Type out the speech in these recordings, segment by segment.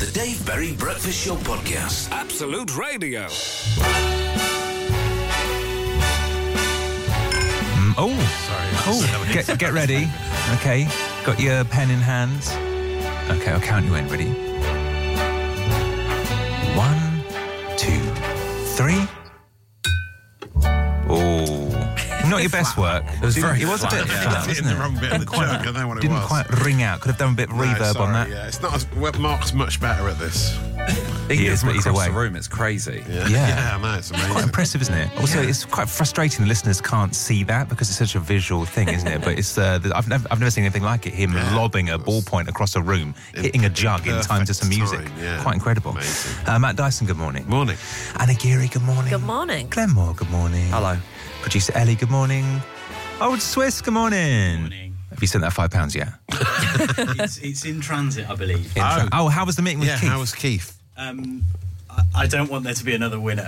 The Dave Berry Breakfast Show Podcast. Absolute Radio. Get ready. Okay, got your pen in hand. Okay, I'll count you in. Ready? 1, 2, 3. Oh, not your best work. It was very It was a bit flat, wasn't in it? the wrong bit of the jug. I know what it Didn't was. quite ring out. Could have done a bit of reverb on that. Yeah, it's not as well, Mark's much better at this. He is, but he's across away. the room. It's crazy. Yeah, I know, it's amazing. Quite impressive, isn't it? Also, it's quite frustrating the listeners can't see that because it's such a visual thing, isn't it? But it's I've never seen anything like it. Him lobbing a ballpoint across a room, hitting a jug in time to some music. Quite incredible. Amazing. Matt Dyson, good morning. Morning. Anna Geary, good morning. Good morning. Glenn Moore, good morning. Hello. Producer Ellie, good morning. Old Swiss, good morning. Morning. Have you sent that £5 yet? It's in transit, I believe. Oh, how was the meeting with Keith? How was Keith? I don't want there to be another winner.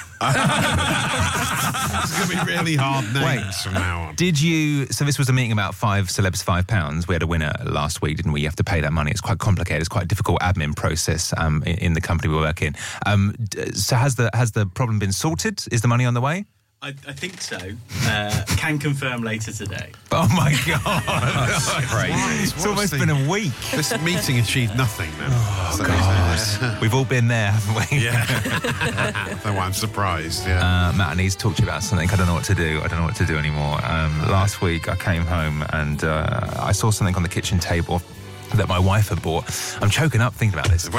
It's going to be really hard names from now on. Did you... So this was a meeting about 5 celebs, £5. We had a winner last week, didn't we? You have to pay that money. It's quite complicated. It's quite a difficult admin process in the company we work in. So has the problem been sorted? Is the money on the way? I think so. Can confirm later today. Oh, my God. That's crazy. It's almost been a week. This meeting achieved nothing now. Oh, God. We've all been there, haven't we? Yeah. That's why I'm surprised, Matt, I need to talk to you about something. I don't know what to do. I don't know what to do anymore. Last week, I came home and I saw something on the kitchen table that my wife had bought. I'm choking up thinking about this.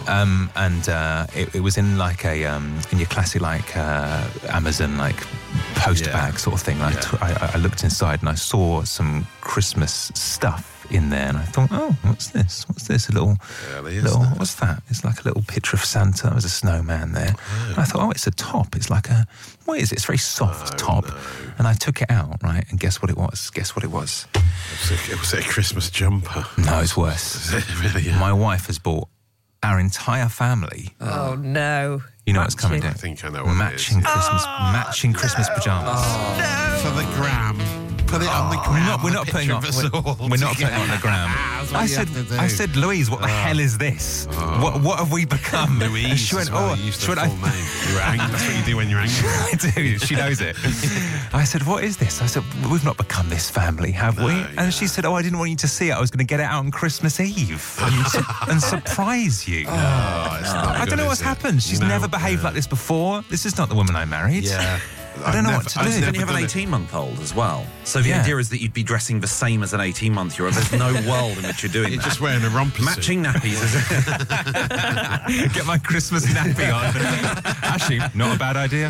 It was in like a in your classic like Amazon like post bag sort of thing. I looked inside and I saw some Christmas stuff in there, and I thought, oh, what's this? What's this? What's that? It's like a little picture of Santa. There's a snowman there. And I thought, oh, it's a top. It's like a, what is it? It's a very soft top. No. And I took it out, right? And guess what it was? Guess what it was? It was a Christmas jumper. No, it's worse. Really? My wife has bought our entire family. Oh, no. You know what's coming down? I think I know what matching it is. Matching Christmas pajamas. Oh, no. For the gram. Put it on the gram. We're not putting it on the gram. I said, Louise, what the hell is this? What have we become? Louise. She went, used to full name. You were angry. That's what you do when you're angry. I do. She knows it. I said, what is this? I said, we've not become this family, have we? And she said, I didn't want you to see it. I was going to get it out on Christmas Eve and surprise you. I don't know what's happened. She's never behaved like this before. This is not the woman I married. Yeah. I don't know what to do. Then you have an 18-month-old as well. So the idea is that you'd be dressing the same as an 18-month-year-old. There's no world in which you're doing that. You're just wearing a romper Matching nappies. Get my Christmas nappy on. Actually, not a bad idea.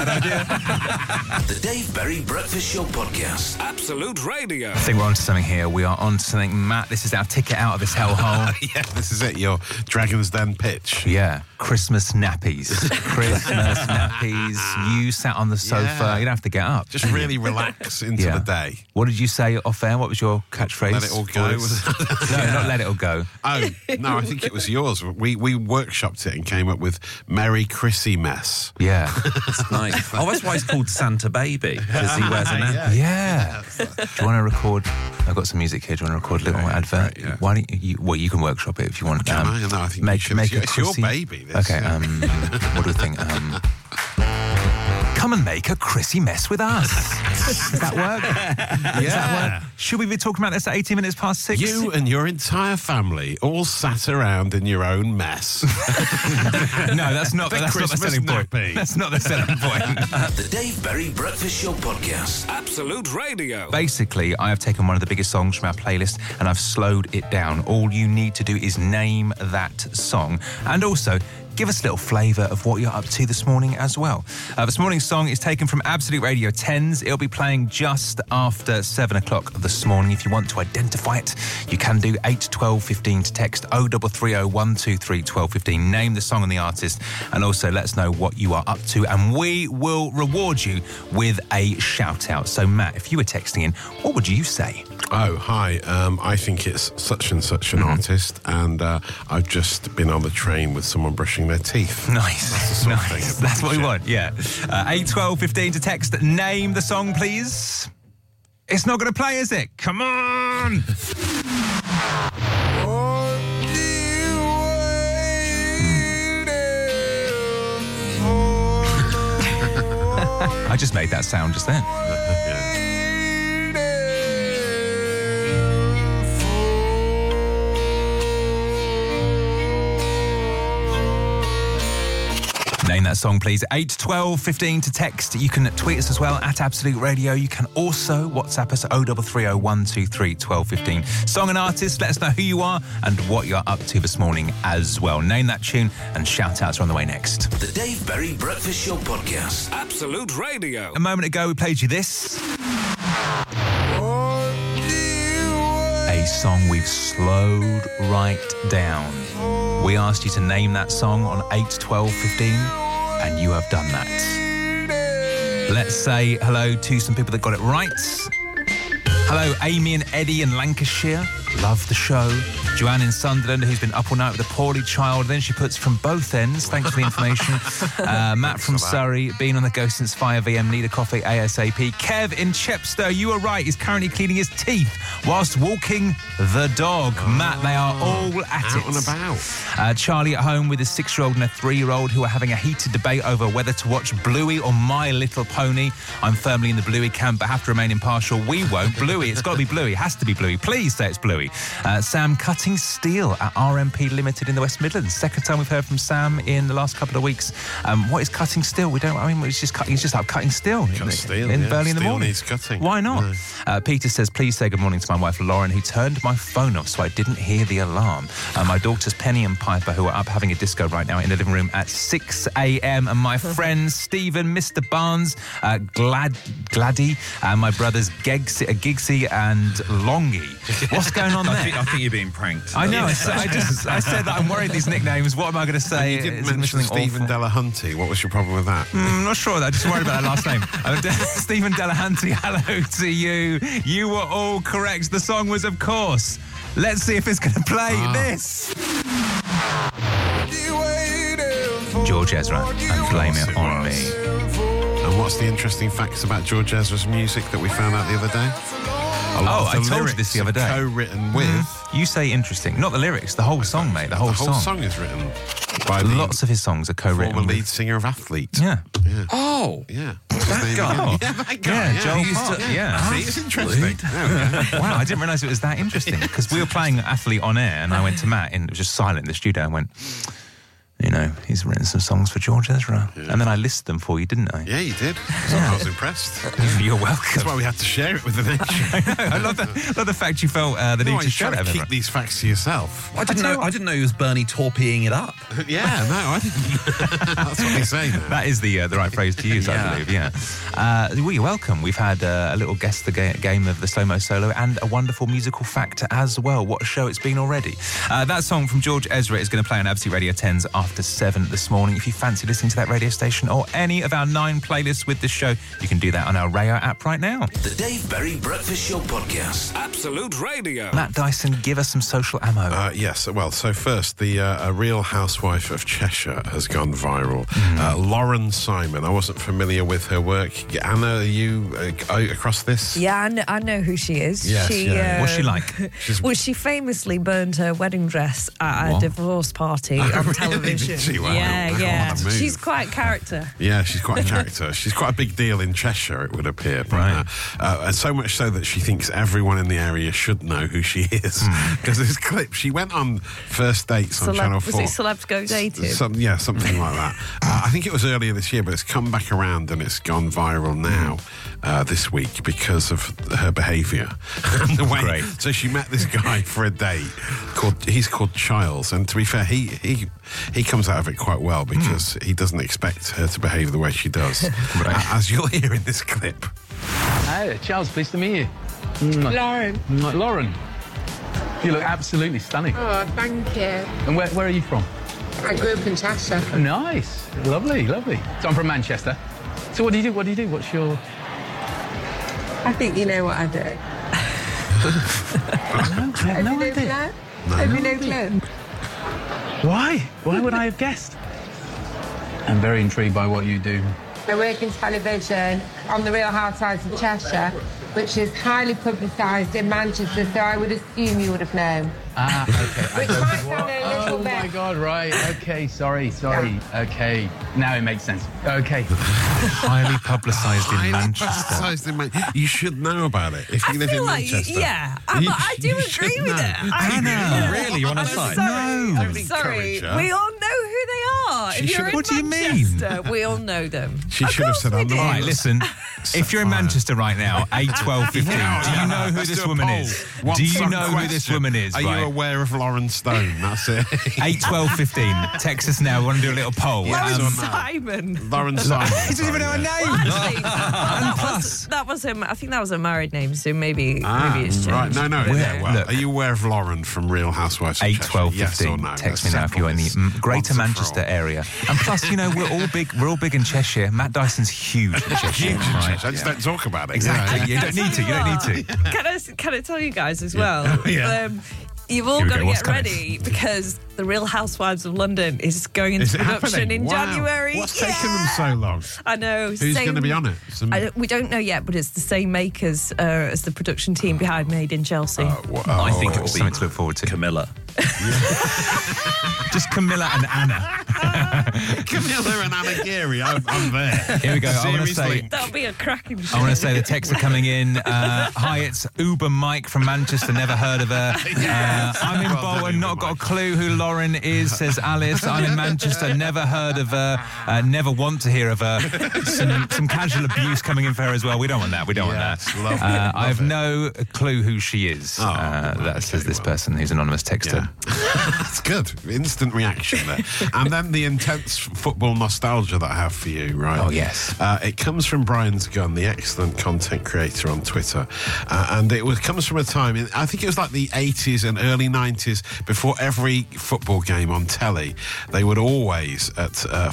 The Dave Berry Breakfast Show Podcast. Absolute Radio. I think we're onto something here. We are onto something. Matt, this is our ticket out of this hellhole. Yeah, this is it. Your Dragon's Den pitch. Yeah. Christmas nappies. Christmas nappies. You sat on the sofa. You don't have to get up. Just really relax into the day. What did you say off air? What was your catchphrase? Let it all go. No, not let it all go. Oh, no, I think it was yours. We workshopped it and came up with Merry Chrissy Mess. Yeah. That's nice. Oh, that's why he's called Santa Baby, because he wears a nappy. Yeah. Do you want to record? I've got some music here. Do you want to record a little advert? Yeah. Why don't you? Well, you can workshop it if you want. No, I think make it's your baby. This, okay. What do we think? Come and make a Chrissy mess with us. Does that work? Does that work? Should we be talking about this at 18 minutes past 6? You and your entire family all sat around in your own mess. No, that's not the selling point. That's not the selling point. The Dave Berry Breakfast Show Podcast. Absolute Radio. Basically, I have taken one of the biggest songs from our playlist and I've slowed it down. All you need to do is name that song. And also, give us a little flavour of what you're up to this morning as well. This morning's song is taken from Absolute Radio 10s. It'll be playing just after 7 o'clock this morning. If you want to identify it, you can do 8 12 15 to text 0330 123 12 15. Name the song and the artist, and also let us know what you are up to, and we will reward you with a shout-out. So, Matt, if you were texting in, what would you say? Oh, hi. I think it's such and such an artist, and I've just been on the train with someone brushing their teeth. Nice. That's the sort of thing. That's what we want, yeah. 8 12 15 to text. Name the song, please. It's not going to play, is it? Come on! I just made that sound just then. Name that song, please. 8 12 15 to text. You can tweet us as well at Absolute Radio. You can also WhatsApp us 0330 123 1215. Song and artist, let us know who you are and what you're up to this morning as well. Name that tune and shout outs are on the way next. The Dave Berry Breakfast Show Podcast. Absolute Radio. A moment ago, we played you this. A song we've slowed right down. We asked you to name that song on 8 12 15, and you have done that. Let's say hello to some people that got it right. Hello, Amy and Eddie in Lancashire. Love the show. Joanne in Sunderland, who's been up all night with a poorly child. Then she puts from both ends. Thanks for the information. Matt from Surrey, been on the go since 5 a.m. Need a coffee ASAP. Kev in Chepstow, you were right. He's currently cleaning his teeth whilst walking the dog. Matt, they are all at it. Out and about. Charlie at home with a 6-year-old and a 3-year-old who are having a heated debate over whether to watch Bluey or My Little Pony. I'm firmly in the Bluey camp, but have to remain impartial. We won't. Bluey, it's got to be Bluey. It has to be Bluey. Please say it's Bluey. Sam cutting steel at RMP Limited in the West Midlands. Second time we've heard from Sam in the last couple of weeks. What is cutting steel? He's just like cutting steel. Cut steel, in Burnley in the steel morning. needs cutting. Why not? No. Peter says, please say good morning to my wife Lauren, who turned my phone off so I didn't hear the alarm. My daughters Penny and Piper, who are up having a disco right now in the living room at 6 a.m. And my friends Stephen, Mr. Barnes, Gladdy, and my brothers Gigsy and Longy. What's going on there? I think you're being pranked. I know. I said that I'm worried these nicknames. What am I going to say? You didn't mention Stephen Delahunty. What was your problem with that? I'm not sure. I'm just worried about that last name. Stephen Delahunty, hello to you. You were all correct. The song was, of course. Let's see if it's going to play this. George Ezra and Blame It On Me. And what's the interesting facts about George Ezra's music that we found out the other day? I told you this the other day. Co-written with... You say interesting. Not the lyrics, the whole song, mate. The whole song is written by lots of his songs are co-written. Former lead singer of Athlete. Yeah. Oh. Yeah. That guy. Yeah, that guy. Yeah, Joel Park. Yeah. See, it's interesting. Wow, I didn't realise it was that interesting because we were playing Athlete on air and I went to Matt and it was just silent in the studio and went... You know, he's written some songs for George Ezra. Yeah. And then I listed them for you, didn't I? Yeah, you did. I was impressed. You're welcome. That's why we had to share it with the nation. I love the fact you felt the need to share it. Keep these facts to yourself. I didn't know it was Bernie torpedoing it up. Yeah, no, I didn't. That's what they say. Though. That is the right phrase to use, I believe, yeah. Well, you're welcome. We've had a little guess the game of the slow-mo solo and a wonderful musical fact as well. What a show it's been already. That song from George Ezra is going to play on Absolute Radio 10's after 7 this morning. If you fancy listening to that radio station or any of our 9 playlists with this show, you can do that on our Rayo app right now. The Dave Berry Breakfast Show Podcast. Absolute Radio. Matt Dyson, give us some social ammo. Yes, well, so first, the A Real Housewife of Cheshire has gone viral. Lauren Simon, I wasn't familiar with her work. Anna, are you across this? Yeah, I know who she is. Yes, What's she like? She famously burned her wedding dress at a divorce party on television. Did she? Wow. Yeah. What a move. She's quite a character. Yeah, she's quite a character. She's quite a big deal in Cheshire, it would appear. Right. And so much so that she thinks everyone in the area should know who she is. Because this clip, she went on first dates on Channel 4. Was it Celebs Go Dating? Something like that. I think it was earlier this year, but it's come back around and it's gone viral now this week because of her behaviour. And the way. Great. So she met this guy for a date. He's called Charles, and to be fair, he comes out of it quite well because he doesn't expect her to behave the way she does, as you'll hear in this clip. Hi, Charles, pleased to meet you. Lauren. Lauren, you look absolutely stunning. Oh, thank you. And where are you from? I grew up in Cheshire. Nice, lovely. So I'm from Manchester. So what do you do? What's your... I think you know what I do. I have no idea. Have you no clue? Why? Why would I have guessed? I'm very intrigued by what you do. I work in television on The Real Housewives of Cheshire, which is highly publicised in Manchester, so I would assume you would have known. Okay. Which might sound a little Oh bit... my God, right. Okay, sorry. Okay, now it makes sense. Okay. Highly publicised in Manchester. Publicised in Manchester. You should know about it if you live in Manchester. Yeah, but I do agree with it. Anna, really? You're on her side? No. I'm sorry. encourage her. We all know who they are. If you're in What do you mean? Manchester, we all know them. She Of should have course said we I'm the do. Right, listen. If you're in Manchester right now, 8, 12, 15, do you know who Let's this do a woman poll. is? One Do you song know who this question. woman is? Are right? you aware of Lauren Stone? That's it. 8, 12, 15. Text us now. We want to do a little poll. Yeah. Lauren or no? Simon. Lauren Simon. He doesn't even know her name. Actually, that was him. I think that was a married name, so maybe it's changed. Right, no. Yeah. Well, Look. are you aware of Lauren from Real Housewives of 8, Cheshire? 12, Yes 15. or no? Text me Let's now if you're in the settle this Greater once and for Manchester all. area. And plus, you know, we're all big in Cheshire. Matt Dyson's huge in Cheshire. Huge in right? Cheshire. I just don't talk about it. Exactly. You don't need to. You don't need to. Can I tell you guys as well? Yeah. You've all Here we got go. to What's get coming? ready because The Real Housewives of London is going into Is it production happening? in Wow. January. What's taken them so long? I know. Who's going to be on it? We don't know yet, but it's the same makers as the production team behind Made in Chelsea. I think it will be Something to look forward to. Camilla. Just Camilla and Anna. Camilla and Anna Geary. I'm there. Here we go. I want to Seriously. say. That'll be a cracking show. I want to say the texts are coming in. Hi, it's Uber Mike from Manchester. Never heard of her. I'm in Well done, Bolton. Uber Not got a Mike. clue who Lauren is. Says Alice. I'm in Manchester. Never heard of her. Never want to hear of her. Some casual abuse coming in for her as well. We don't want that. We don't want Yes, that. lovely, I have love it. no clue who she is. That says this person who's anonymous texter. That's good. Instant reaction there. And then the intense football nostalgia that I have for you, right? Oh, yes. It comes from Brian's Gun, the excellent content creator on Twitter. And comes from a time, I think it was like the 80s and early 90s, before every football game on telly, they would always, at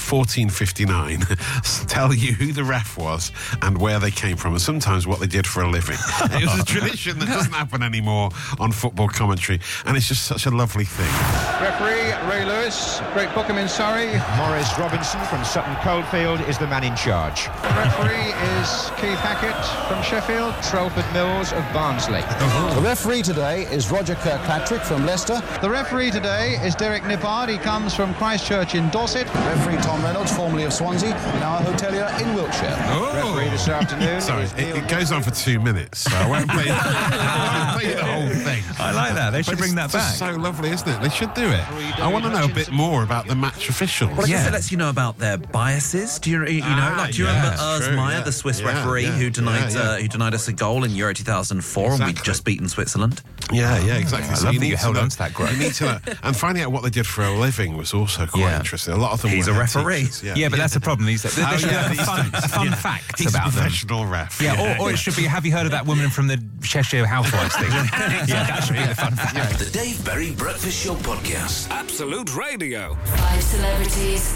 14:59, tell you who the ref was and where they came from, and sometimes what they did for a living. It was a tradition that doesn't happen anymore on football commentary, and it's just such a lovely thing. Referee Ray Lewis, Great Bookham in Surrey. Morris Robinson from Sutton Coldfield is the man in charge. The referee is Keith Hackett from Sheffield. Trelford Mills of Barnsley. The referee today is Roger Kirkpatrick from Leicester. The referee today is Derek Nippard. He comes from Christchurch in Dorset. Referee Tom Reynolds, formerly of Swansea, now a hotelier in Wiltshire. Referee this afternoon. Sorry, it goes on for 2 minutes, so I won't play, the whole thing. I like that. They should bring that It's back. so lovely, isn't it? They should do it. I want to know a bit more about the match officials. Well, I guess it lets you know about their biases. Do you know? Do you remember true, Erzmeyer, the Swiss referee who denied us a goal in Euro 2004, and we'd just beaten Switzerland? Yeah, exactly. I So love you that need you to held know- on to that growth. You need to know, and finding out what they did for a living was also quite interesting. A lot of them. He's were a head referee. teachers, Yeah, but that's the problem. There should be like a fun fact He's about a them. professional ref. Yeah, or it should be, have you heard of that woman from the Cheshire Housewives thing? Yeah, that should be the fun fact. The Dave Berry Breakfast Show Podcast. Absolute Radio. 5 celebrities,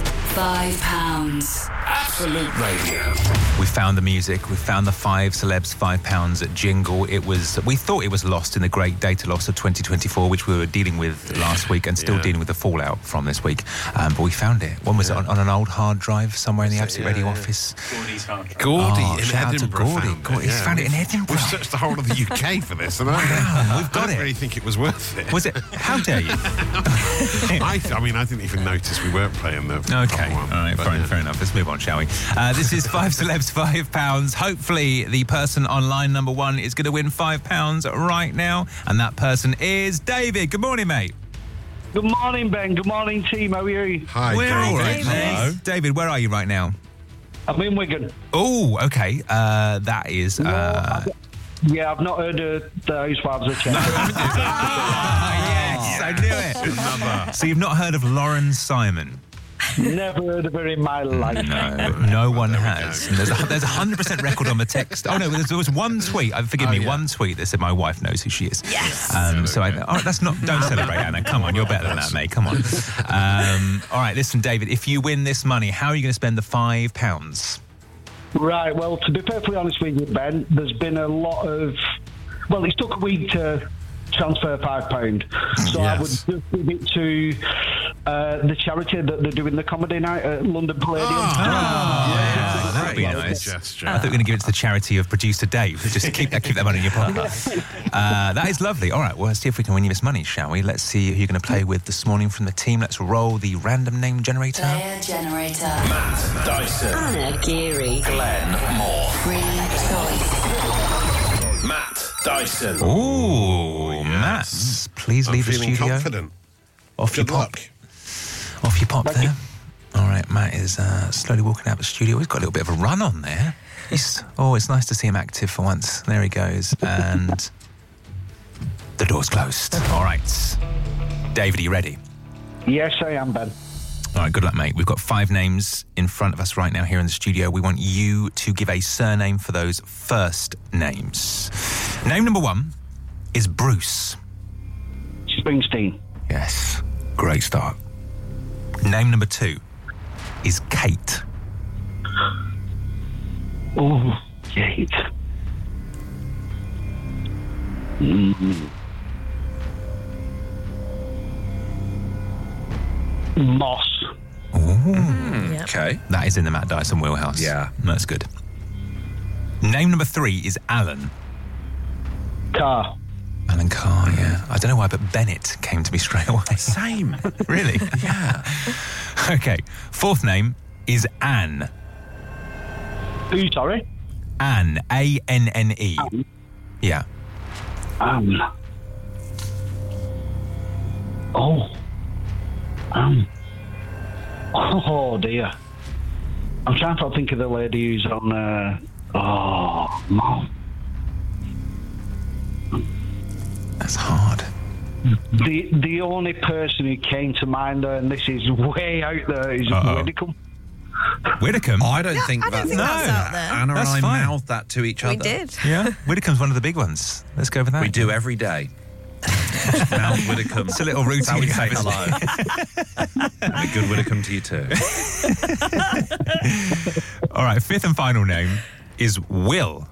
£5. Absolute Radio. We found the music. We found the 5 celebs, £5 at jingle. We thought it was lost in the great data loss of 2024, which we were dealing with last week and still dealing with the fallout from this week. But we found it. When was it? On an old hard drive somewhere in the Absolute Radio office? Gordy's hard drive. Gordy in shout out to Edinburgh. Gordy. He's found it in Edinburgh. We've searched the whole of the UK for this, and Wow, I we've got don't it. really think it was worth it. Was it? How dare you? I didn't even notice we weren't playing the Okay, proper one. all right, fair enough. Let's move on, shall we? This is 5 celebs, £5. Hopefully, the person on line number 1 is going to win £5 right now, and that person is David. Good morning, mate. Good morning, Ben. Good morning, team. How are you? Hi, We're David. all right, Hello. mate. David, where are you right now? I'm in Wigan. Oh, okay. That is. Yeah, I've not heard of the Housewives of Cheshire. Yes, I knew it. So you've not heard of Lauren Simon? Never heard of her in my life. No one has. And there's a 100% record on the text. Oh no, there was one tweet. One tweet that said my wife knows who she is. Yes. That's not. Don't celebrate, Anna. Come on, you're better than that, mate. Come on. All right, listen, David. If you win this money, how are you going to spend the £5? Right, well, to be perfectly honest with you, Ben, there's been a lot of... Well, it's took a week to transfer £5. So I would Yes. just give it to The charity that they're doing the comedy night at London Palladium. That would be nice. Gesture. I thought you were going to give it to the charity of producer Dave. Just keep that money in your pocket. That is lovely. All right, well, let's see if we can win you this money, shall we? Let's see who you're going to play with this morning from the team. Let's roll the random name generator. Player generator. Matt Dyson. Anna Geary. Glenn Moore. Free choice. Matt Dyson. Ooh, Matt. Please leave the feeling studio. confident. Off Good you pop. luck. Off you pop there. All right, Matt is slowly walking out the studio. He's got a little bit of a run on there. It's nice to see him active for once. There he goes. And the door's closed. All right. David, are you ready? Yes, I am, Ben. All right, good luck, mate. We've got 5 names in front of us right now here in the studio. We want you to give a surname for those first names. Name number 1 is Bruce. Springsteen. Yes, great start. Name number 2 is Kate. Oh, Kate. Moss. Okay. That is in the Matt Dyson wheelhouse. Yeah. That's good. Name number 3 is Alan. Carr. Alan Carr, yeah. I don't know why, but Bennett came to me straight away. Same. Really? Yeah. Okay. 4th name is Anne. Who, sorry? Anne. A-N-N-E. Anne. Yeah. Oh. Oh, dear. I'm trying to think of the lady who's on... no. That's hard. The only person who came to mind, and this is way out there, is Widdicombe. Widdicombe? I don't think that's out there. Anna That's and I fine. mouthed that to each other. We did. Yeah. Widdicombe's one of the big ones. Let's go for that. We do every day. Mount Widdicombe. It's a little routine. That's how we you say have, hello. And a good Widdicombe to you too. All right, 5th and final name is Will.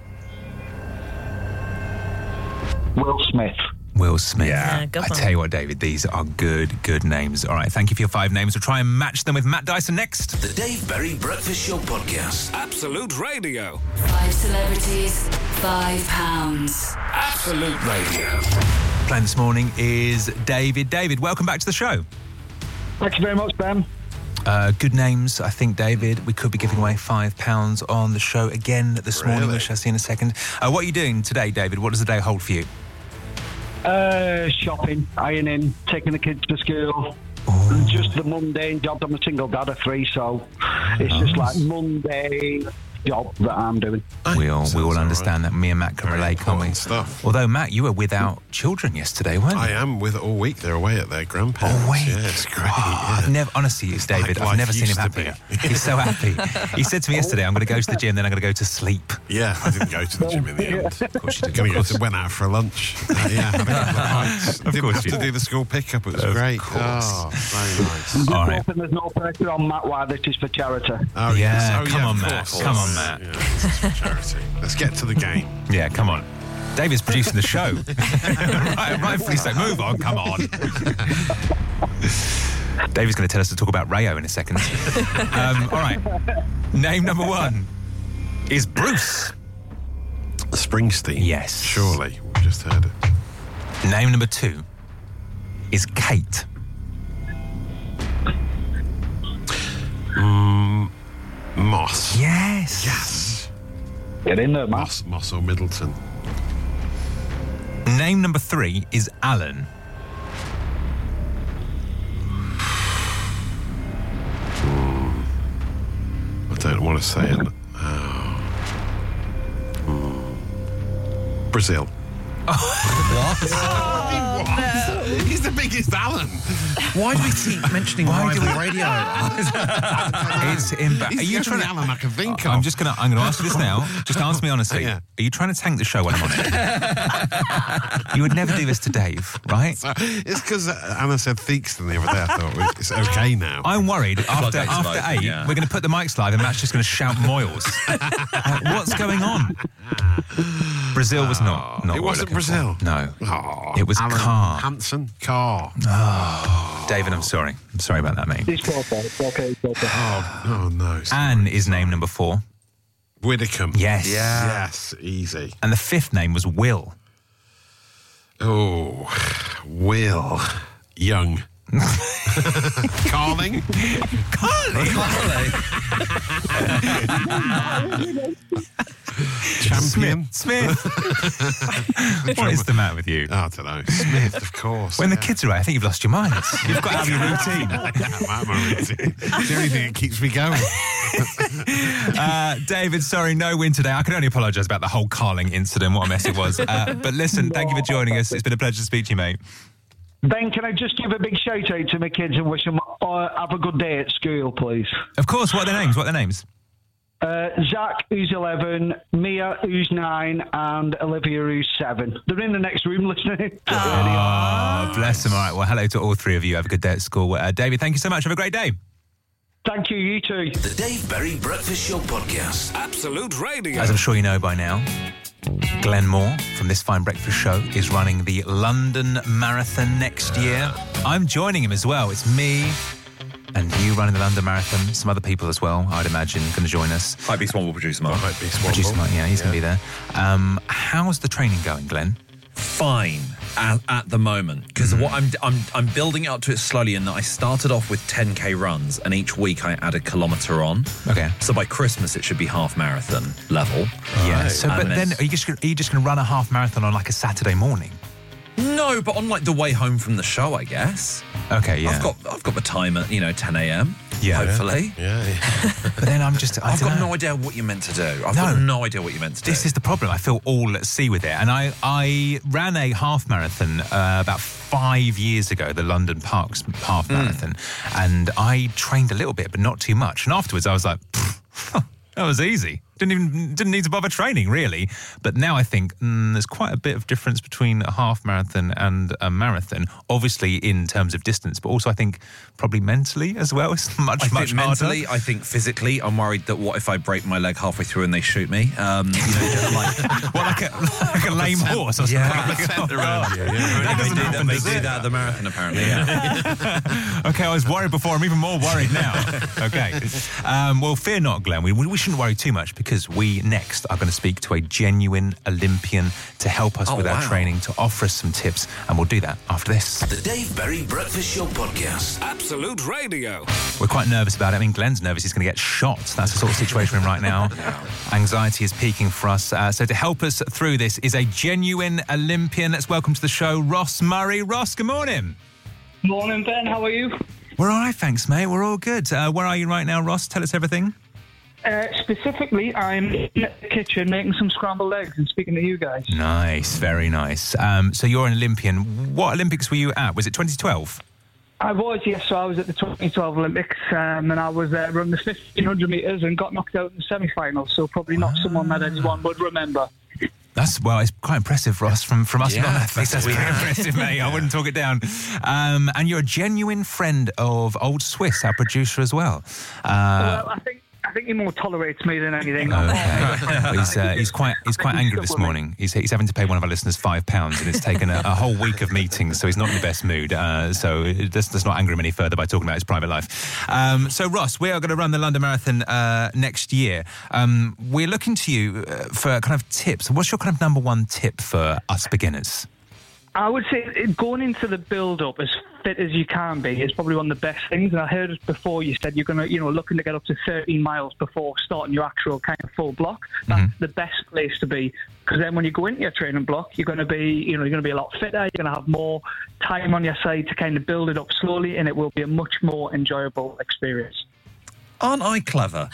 Will Smith. Will Smith. Yeah, good I one. tell you what, David, these are good names. All right, thank you for your 5 names. We'll try and match them with Matt Dyson next. The Dave Berry Breakfast Show Podcast. Absolute Radio. 5 celebrities, £5. Absolute Radio. Playing this morning is David. David, welcome back to the show. Thank you very much, Ben. Good names, I think, David. We could be giving away £5 on the show again this morning, which I'll see in a second. What are you doing today, David? What does the day hold for you? Shopping, ironing, taking the kids to school. Just the mundane jobs. I'm a single dad of 3, so it's just like mundane job that I'm doing. We all understand that. Me and Matt can relate, can't we? Stuff. Although, Matt, you were without children yesterday, weren't you? I am with all week. They're away at their grandparents. All week? Yeah, it's great. I've never, honestly, David, like I've never life seen him used to happy. He's so happy. He said to me yesterday, I'm going to go to the gym, then I'm going to go to sleep. Yeah, I didn't go to the gym in the end. Of course you did. Went out for lunch. Yeah, had a couple of pints. Didn't course have you to did. do the school pickup. It was Of great. course. Oh, very nice. All right. There's no pressure on Matt why this is for charity. Oh, Yeah, yes. Oh, come yeah, on, of Matt. course. Come on, Matt. Yeah, this is for charity. Let's get to the game. Yeah, come on. David's producing the show. Rightfully so. Move on, come on. David's going to tell us to talk about Rayo in a second. All right. Name number 1 is Bruce. Springsteen. Yes. Surely. We've just heard it. Name number 2 is Kate. Moss. Yes. Yes. Get in there, Matt. Moss or Middleton. Name number 3 is Alan. I don't want to say it. Brazil. What? He's the biggest Alan. Why do we keep mentioning rival radio? It's Are you trying to Alan I can think of? I'm going to ask you this now. Just answer me honestly. Yeah. Are you trying to tank the show when I'm on it? You would never do this to Dave, right? So, it's because Anna said Theakston the other day. I thought it's okay now. I'm worried after Dave's 8, yeah. we're going to put the mics live and Matt's just going to shout Moyles. What's going on? Brazil was not It wasn't. World Brazil? No. Oh, it was Alan Carr. Hansen? Carr. Oh, David, I'm sorry. I'm sorry about that, mate. It's okay. Oh, no. Anne is name number 4. Widdicombe. Yes. Yes, easy. And the 5th name was Will. Oh, Will. Young. Carling? Champion? Smith. What is the matter with you? I don't know. Smith, of course. When the kids are away, I think you've lost your mind. You've got to have your routine. I'm out of my routine. It's the only thing that keeps me going. David, sorry, no win today. I can only apologise about the whole Carling incident. What a mess it was. But listen, thank you for joining us. It's been a pleasure to speak to you, mate. Ben, can I just give a big shout out to my kids and wish them have a good day at school, please? Of course. What are their names? Zach, who's 11, Mia, who's 9, and Olivia, who's 7. They're in the next room listening. Oh, bless them. All right. Well, hello to all 3 of you. Have a good day at school. David, thank you so much. Have a great day. Thank you, you too. The Dave Berry Breakfast Show Podcast. Absolute Radio. As I'm sure you know by now, Glenn Moore from This Fine Breakfast Show is running the London Marathon next year. I'm joining him as well. It's me and you running the London Marathon. Some other people as well, I'd imagine, going to join us. Might be Swanwell, producer Mark. Might be Swanwell. Producer Mark, yeah, he's going to be there. How's the training going, Glenn? Fine at the moment, because what I'm building up to it slowly, in that I started off with 10k runs, and each week I add a kilometre on. Okay. So by Christmas it should be half marathon level. Yeah. So, but then are you just going to run a half marathon on like a Saturday morning? No, but on like the way home from the show, I guess. Okay, yeah. I've got the time at 10 a.m. Yeah, hopefully. Yeah. But then I've got no idea what you're meant to do. I've got no idea what you're meant to do. This is the problem. I feel all at sea with it. And I ran a half marathon about 5 years ago, the London Parks half marathon, and I trained a little bit, but not too much. And afterwards, I was like, that was easy. Didn't need to bother training, really. But now I think there's quite a bit of difference between a half marathon and a marathon. Obviously, in terms of distance, but also I think probably mentally as well. It's much harder. Mentally, I think physically, I'm worried that what if I break my leg halfway through and they shoot me? Just like a lame horse or something. They do that at the marathon, apparently. Yeah. Okay, I was worried before. I'm even more worried now. Okay. Well, fear not, Glenn. We shouldn't worry too much, because we next are going to speak to a genuine Olympian to help us with our training, to offer us some tips, and we'll do that after this. The Dave Berry Breakfast Show Podcast. Absolute Radio. We're quite nervous about it. I mean, Glenn's nervous he's going to get shot. That's the sort of situation we're in right now. Anxiety is peaking for us. So to help us through this is a genuine Olympian. Let's welcome to the show Ross Murray. Ross, good morning. Morning, Ben. How are you? We're all right, thanks, mate. We're all good. Where are you right now, Ross? Tell us everything. Specifically, I'm in the kitchen making some scrambled eggs and speaking to you guys. Nice, very nice. So you're an Olympian. What Olympics were you at? Was it 2012? I was, yes. So I was at the 2012 Olympics, and I was running the 1500 metres and got knocked out in the semi-final, so probably not someone that anyone would remember. It's quite impressive, Ross, from us non-athletes. That's pretty impressive, mate. I wouldn't talk it down. And you're a genuine friend of Old Swiss, our producer, as well. Well, I think he more tolerates me than anything. Okay. He's quite angry this morning. He's having to pay one of our listeners £5, and it's taken a whole week of meetings, so he's not in the best mood. So let's not anger him any further by talking about his private life. So Ross, we are going to run the London Marathon next year. We're looking to you for kind of tips. What's your kind of number one tip for us beginners? I would say going into the build-up as fit as you can be is probably one of the best things. And I heard it before, you said you're going to, looking to get up to 13 miles before starting your actual kind of full block. That's the best place to be, because then when you go into your training block, you're going to be, you're going to be a lot fitter. You're going to have more time on your side to kind of build it up slowly, and it will be a much more enjoyable experience. Aren't I clever?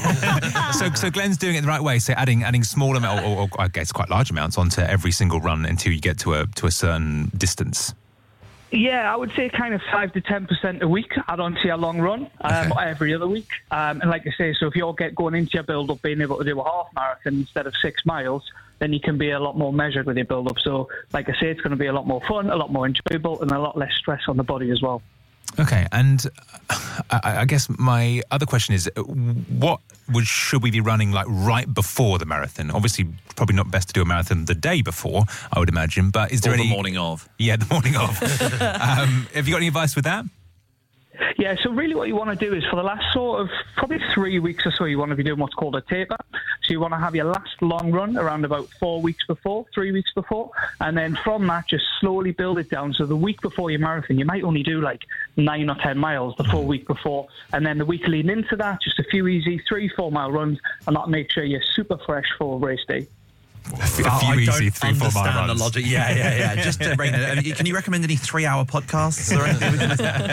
So Glenn's doing it the right way. So adding small amount, or I guess quite large amounts, onto every single run until you get to a certain distance. Yeah, I would say kind of 5 to 10% a week add on to your long run, every other week. And like I say, so if you're going into your build-up being able to do a half marathon instead of 6 miles, then you can be a lot more measured with your build-up. So like I say, it's going to be a lot more fun, a lot more enjoyable, and a lot less stress on the body as well. Okay, and I guess my other question is, should we be running like right before the marathon? Obviously, probably not best to do a marathon the day before, I would imagine, but is there the morning of? Yeah, the morning of. Have you got any advice with that? Yeah, so really what you want to do is for the last sort of probably 3 weeks or so, you want to be doing what's called a taper. So you want to have your last long run around about 3 weeks before, and then from that just slowly build it down. So the week before your marathon, you might only do like 9 or 10 miles the full week before, and then the week leading into that, just a few easy 3-4 mile runs, and that'll make sure you're super fresh for race day. A few easy 3-4 mile runs. The logic. Yeah. Just to bring it. Can you recommend any 3-hour podcasts or anything?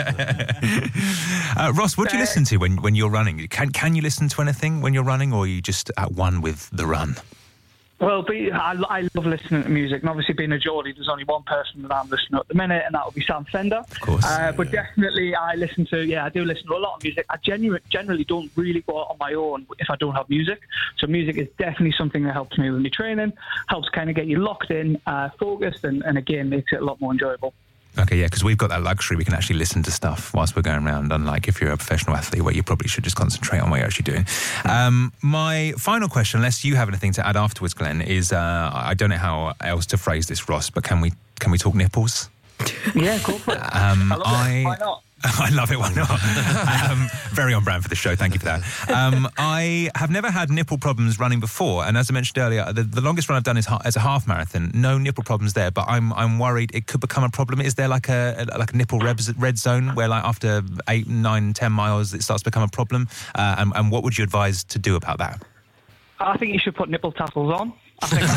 Ross, what do you listen to when you're running? Can you listen to anything when you're running, or are you just at one with the run? Well, I love listening to music, and obviously being a Geordie, there's only one person that I'm listening to at the minute, and that would be Sam Fender. Of course. But definitely I do listen to a lot of music. I generally don't really go out on my own if I don't have music. So music is definitely something that helps me with my training, helps kind of get you locked in, focused, and again, makes it a lot more enjoyable. Okay, yeah, because we've got that luxury. We can actually listen to stuff whilst we're going around, unlike if you're a professional athlete where you probably should just concentrate on what you're actually doing. My final question, unless you have anything to add afterwards, Glenn, is I don't know how else to phrase this, Ross, but can we talk nipples? Yeah, go for it. I love it. Why not? I love it, why not? Very on brand for the show, thank you for that. I have never had nipple problems running before, and as I mentioned earlier, the longest run I've done is as a half marathon. No nipple problems there, but I'm worried it could become a problem. Is there like a nipple red zone where like after 8, 9, 10 miles it starts to become a problem? And what would you advise to do about that? I think you should put nipple tassels on. I think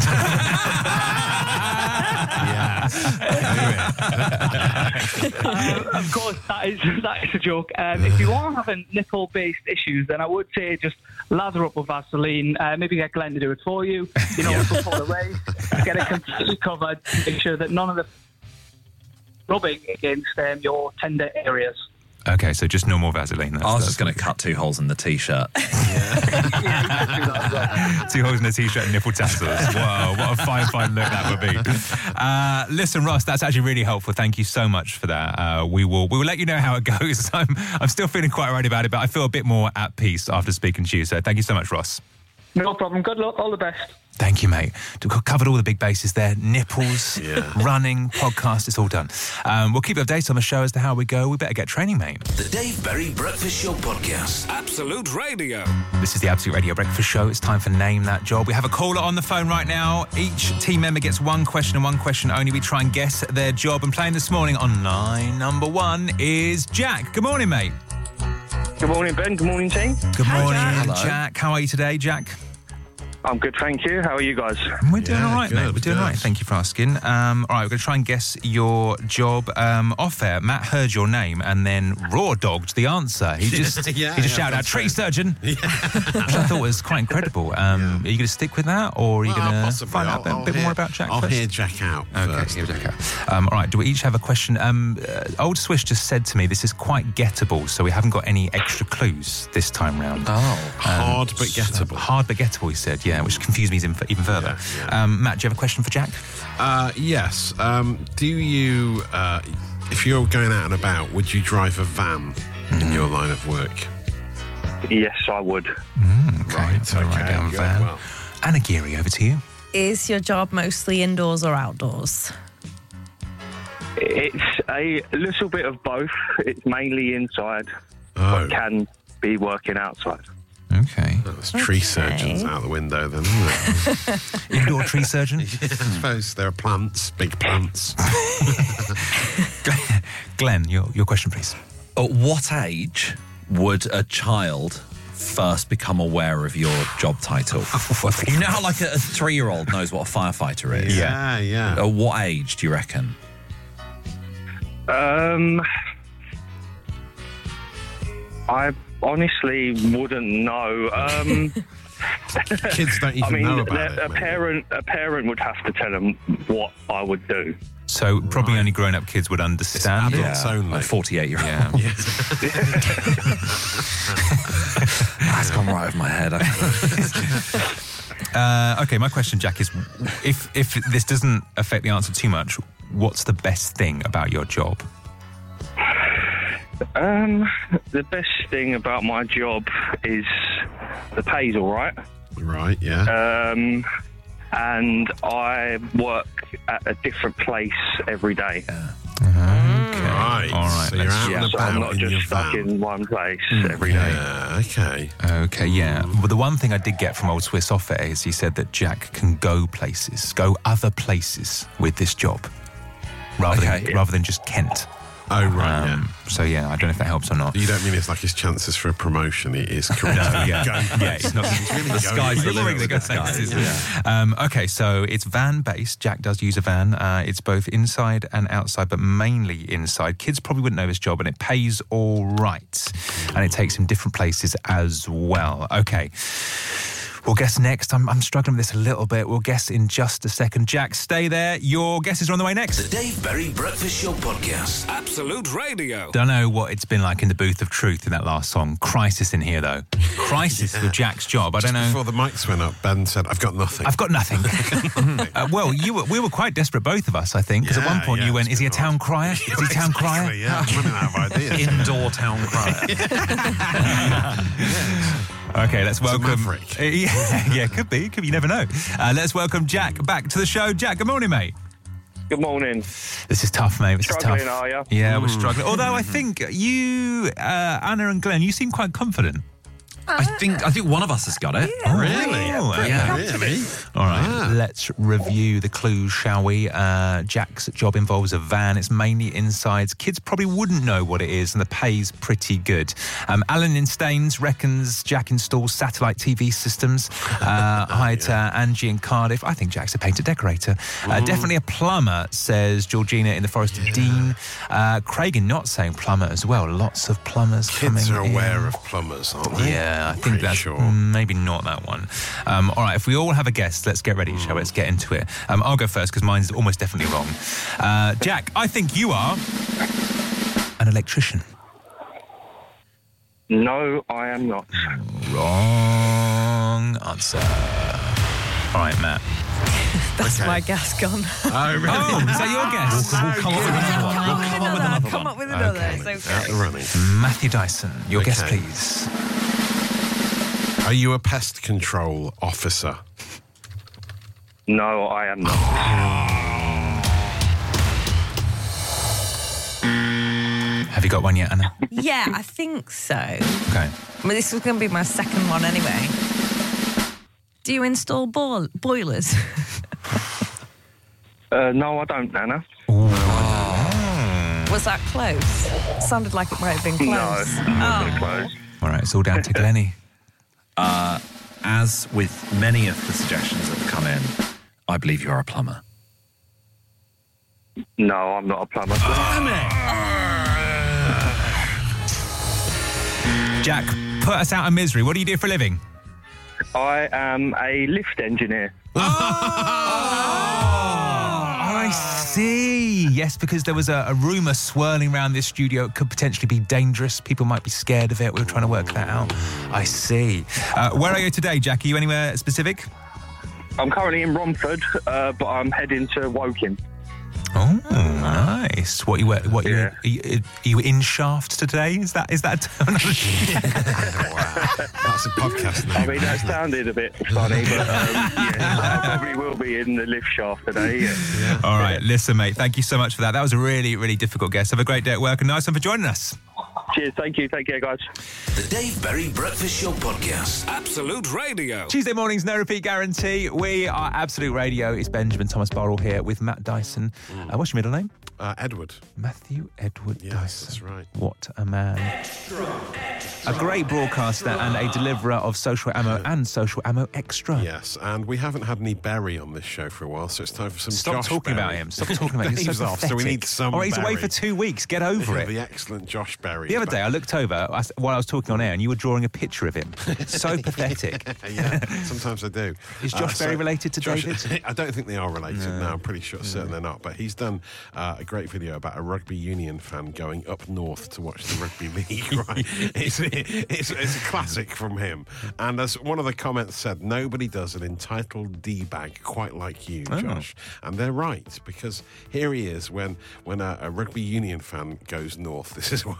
of course, that is a joke. If you are having nipple-based issues, then I would say just lather up with Vaseline. Maybe get Glenn to do it for you. Before the race, get it completely covered. Make sure that none of the rubbing against your tender areas. Okay, so just normal Vaseline. I was just going to cut 2 holes in the T-shirt. 2 holes in the T-shirt and nipple tassels. Whoa, what a fine look that would be. Listen, Ross, that's actually really helpful. Thank you so much for that. We will let you know how it goes. I'm still feeling quite worried about it, but I feel a bit more at peace after speaking to you. So thank you so much, Ross. No problem. Good luck. All the best. Thank you, mate. Covered all the big bases there. Nipples, running, podcast, it's all done. We'll keep you updated on the show as to how we go. We better get training, mate. The Dave Berry Breakfast Show Podcast. Absolute Radio. This is the Absolute Radio Breakfast Show. It's time for Name That Job. We have a caller on the phone right now. Each team member gets one question and one question only. We try and guess their job. And playing this morning on line number 1 is Jack. Good morning, mate. Good morning, Ben. Good morning, team. Good morning, Jack. How are you today, Jack? I'm good, thank you. How are you guys? We're doing all right, mate. We're doing all right. Thank you for asking. All right, we're going to try and guess your job. Off air, Matt heard your name and then raw dogged the answer. He just shouted out, "Tree surgeon," which I thought was quite incredible. Are you going to stick with that, or are you going to find out a bit more about Jack? I'll first? hear Jack out. Okay, hear Jack out. All right, do we each have a question? Old Swish just said to me, this is quite gettable, so we haven't got any extra clues this time round. Hard but gettable. Hard but gettable, he said. Yeah, which confused me even further. Matt, do you have a question for Jack? Yes. Do you, if you're going out and about, would you drive a van in your line of work? Yes, I would. Right, okay. Write down van. Well. Anna Geary, over to you. Is your job mostly indoors or outdoors? It's a little bit of both. It's mainly inside, but can be working outside. Okay. That's tree surgeons out the window then, isn't it? Indoor tree surgeon? I suppose there are plants, big plants. Glenn, your question, please. At what age would a child first become aware of your job title? You know how like a 3-year-old knows what a firefighter is? Yeah. At what age do you reckon? I honestly wouldn't know. Kids don't even know about it. A parent would have to tell them what I would do. So probably only grown-up kids would understand. Adults only. Like 48-year-old. Yeah. That's gone right over my head. Okay, my question, Jack, is if this doesn't affect the answer too much, what's the best thing about your job? The best thing about my job is the pay's all right. Right, yeah. And I work at a different place every day. Right. All right. So you're out and So I'm about not in your just stuck van. in one place every day. Yeah, okay. Okay, yeah. But the one thing I did get from Old Swiss off air is he said that Jack can go other places with this job, rather than just Kent. Oh, right, yeah. So, yeah, I don't know if that helps or not. You don't mean it's like his chances for a promotion? It is correct. It's not really sky's the limit. Okay, so it's van-based. Jack does use a van. It's both inside and outside, but mainly inside. Kids probably wouldn't know this job, and it pays all right. And it takes him different places as well. Okay. We'll guess next. I'm struggling with this a little bit. We'll guess in just a second. Jack, stay there. Your guesses are on the way next. The Dave Berry Breakfast Show Podcast. Absolute Radio. Don't know what it's been like in the booth of truth in that last song. Crisis in here, though. Crisis with Jack's job. I don't know. Before the mics went up, Ben said, I've got nothing. I've got nothing. Well, we were quite desperate, both of us, I think, because at one point you went, is he a town crier? Is he a town crier? Yeah, I'm running out of ideas. Indoor town crier. Okay, let's welcome... It's a maverick. Yeah, could be. You never know. Let's welcome Jack back to the show. Jack, good morning, mate. Good morning. This is tough, mate. Struggling, are you? Yeah, we're struggling. Although I think you, Anna and Glenn, you seem quite confident. I think one of us has got it. Oh, really? Yeah. Really? All right, let's review the clues, shall we? Jack's job involves a van. It's mainly inside. Kids probably wouldn't know what it is, and the pay's pretty good. Alan in Staines reckons Jack installs satellite TV systems. Hi to Angie in Cardiff. I think Jack's a painter decorator. Definitely a plumber, says Georgina in the Forest of Dean. Craig in Not saying plumber as well. Lots of plumbers coming Kids are in. aware of plumbers, aren't they? Yeah, I think that's maybe not that one. All right, if we all have a guess, let's get ready, shall we? Let's get into it. I'll go first because mine's almost definitely wrong. Jack, I think you are an electrician. No, I am not. Wrong answer. All right, Matt. That's my guess gone. Oh, really? Oh, is that your guess? We'll come up with another one. We'll come up with another. Okay. It's okay. Out the running. Matthew Dyson, your guess, please. Are you a pest control officer? No, I am not. Have you got one yet, Anna? Yeah, I think so. Okay. I mean, this was going to be my second one anyway. Do you install boilers? No, I don't, Anna. Was that close? Sounded like it might have been close. No, not close. All right, it's all down to Glennie. As with many of the suggestions that have come in, I believe you are a plumber. No, I'm not a plumber. Jack, put us out of misery. What do you do for a living? I am a lift engineer. I see. Yes, because there was a rumour swirling around this studio. It could potentially be dangerous. People might be scared of it. We were trying to work that out. I see. Where are you today, Jack? Are you anywhere specific? I'm currently in Romford, but I'm heading to Woking. Oh, nice. What you are you in Shaft today? Is that a terminology? Wow. That's a podcast now. I mean, that sounded a bit funny, but I probably will be in the lift shaft today. Yeah. All right, listen, mate, thank you so much for that. That was a really, really difficult guess. Have a great day at work and nice one for joining us. Cheers, thank you. Take care, guys. The Dave Berry Breakfast Show Podcast. Absolute Radio. Tuesday mornings, no repeat guarantee. We are Absolute Radio. It's Benjamin Thomas Burrell here with Matt Dyson. What's your middle name? Edward. Matthew Edward Dyson. Yes, that's right. What a man. A great broadcaster and a deliverer of Social Ammo and Social Ammo Extra. Yes, and we haven't had any Berry on this show for a while, so it's time for some Stop Josh talking Berry. about him. Stop talking about him. He's so off, so we need some he's away Berry. for 2 weeks. Get over it. The excellent Josh Berry. The other day, I looked over while I was talking on air, and you were drawing a picture of him. So pathetic. Yeah, sometimes I do. Is Josh Berry related to David? I don't think they are related. No, I'm pretty certain they're not. But he's done a great video about a rugby union fan going up north to watch the rugby league. Right? It's a classic from him. And as one of the comments said, nobody does an entitled D-bag quite like you, Josh. And they're right, because here he is when a rugby union fan goes north. This is what happens.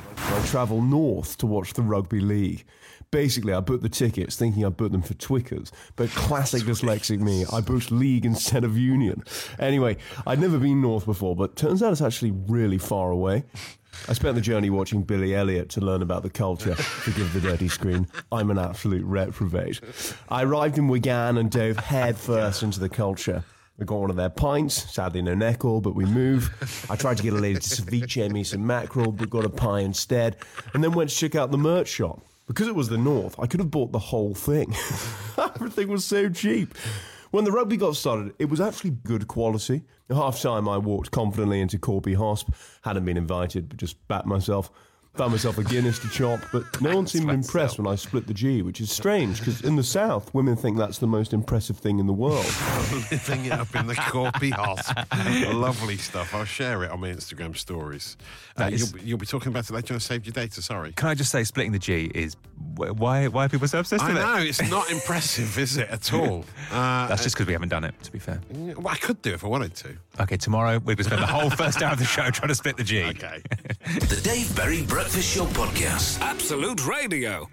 I travel north to watch the rugby league. Basically, I booked the tickets thinking I booked them for Twickers, but classic dyslexic me, I booked League instead of Union. Anyway, I'd never been north before, but turns out it's actually really far away. I spent the journey watching Billy Elliot to learn about the culture. Forgive the dirty screen. I'm an absolute reprobate. I arrived in Wigan and dove head first into the culture. We got one of their pints, sadly no neckle, but we move. I tried to get a lady to ceviche me some mackerel, but got a pie instead, and then went to check out the merch shop. Because it was the north, I could have bought the whole thing. Everything was so cheap. When the rugby got started, it was actually good quality. At half-time, I walked confidently into Corby Hosp. Hadn't been invited, but just backed myself. Found myself a Guinness to chop, but no one seemed impressed when I split the G, which is strange, because in the South, women think that's the most impressive thing in the world. Living it up in the Corby Hosp. Lovely stuff. I'll share it on my Instagram stories. You'll be talking about it later on Saved Your Data, sorry. Can I just say, splitting the G is... Why are people so obsessed with it? I know, it's not impressive, is it, at all? That's just because we haven't done it, to be fair. Well, I could do if I wanted to. Okay, tomorrow we're going to spend the whole first hour of the show trying to split the G. Okay. The Dave Berry Breakfast Show Podcast. Absolute Radio.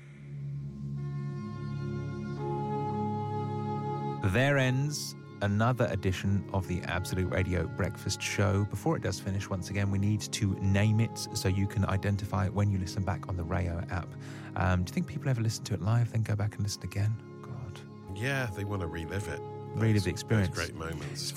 There ends another edition of the Absolute Radio Breakfast Show. Before it does finish, once again, we need to name it so you can identify it when you listen back on the Rayo app. Do you think people ever listen to it live, then go back and listen again? God. Yeah, they want to relive it. Relive the experience. Those great moments.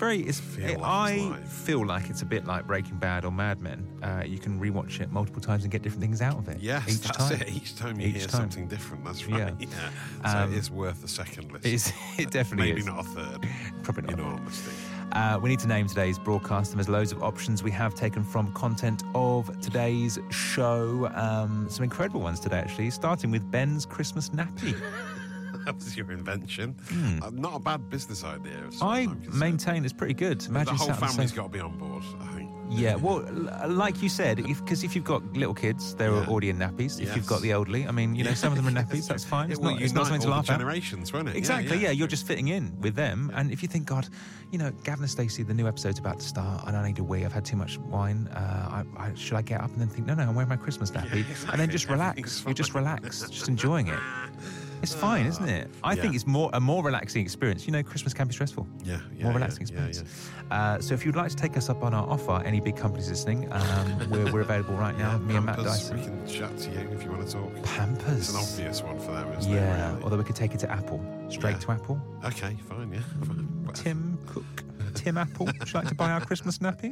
I feel like it's a bit like Breaking Bad or Mad Men. You can rewatch it multiple times and get different things out of it. Yes, each that's time. it. Each time you hear something different. That's right. Yeah. So it is worth a second listen. It definitely Maybe is. Maybe not a third. Probably not. In all honesty. We need to name today's broadcast, and there's loads of options we have taken from content of today's show. Some incredible ones today, actually, starting with Ben's Christmas nappy. That was your invention. Not a bad business idea. I maintain it's pretty good. Imagine the whole family's got to be on board, I think. Yeah, well, like you said, because if you've got little kids, they're already in nappies. If you've got the elderly, I mean, some of them are in nappies, that's fine. It's not something to laugh at. Generations, won't it? Exactly, yeah, you're just fitting in with them. And if you think, God, Gavin and Stacey, the new episode's about to start, and I need a wee, I've had too much wine, should I get up and then think, no, I'm wearing my Christmas nappy, and then just relax. You just relax, just enjoying it. It's fine, isn't it? I think it's a more relaxing experience. Christmas can be stressful. More relaxing experience. So if you'd like to take us up on our offer, any big companies listening, we're available right now. Me and Matt Dyson. We can chat to you if you want to talk. Pampers. It's an obvious one for them, isn't it? Yeah, really? although we could take it to Apple. Straight to Apple. Okay, fine, Fine. Tim Apple, would you like to buy our Christmas nappy?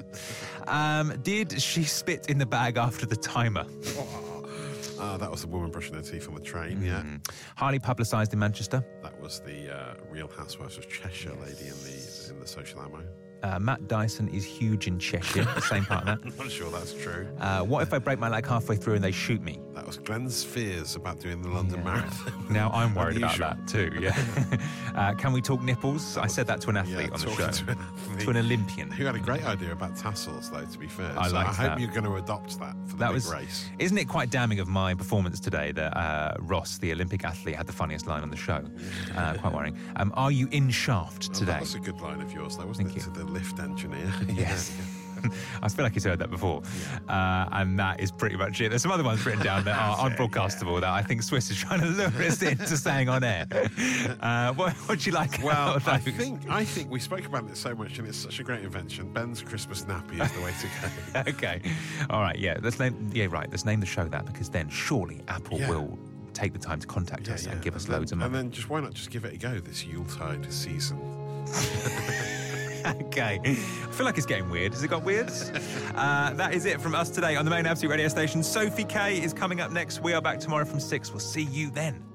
Did she spit in the bag after the timer? That was the woman brushing her teeth on the train, Highly publicised in Manchester. That was the Real Housewives of Cheshire lady in the Social Ammo. Matt Dyson is huge in Cheshire, the same part of that. I'm not sure that's true. What if I break my leg halfway through and they shoot me? That was Glenn's fears about doing the London Marathon. Now I'm worried about that too, can we talk nipples? I said that to an athlete on the show. To an Olympian. Who had a great idea about tassels, though, to be fair. I hope you're going to adopt that for the big race. Isn't it quite damning of my performance today that Ross, the Olympic athlete, had the funniest line on the show? Quite worrying. Are you in shaft today? That was a good line of yours, though, wasn't it? To the lift engineer. Yes. I feel like he's heard that before. And that is pretty much it. There's some other ones written down that are unbroadcastable that I think Swiss is trying to lure us into saying on air. What do you like? Well, I think we spoke about it so much and it's such a great invention. Ben's Christmas nappy is the way to go. Okay. All right, Let's name the show that, because then surely Apple will take the time to contact us and give us loads of money. And then why not just give it a go this Yuletide season? Okay. I feel like it's getting weird. Has it got weird? That is it from us today on the main Absolute Radio station. Sophie K is coming up next. We are back tomorrow from 6. We'll see you then.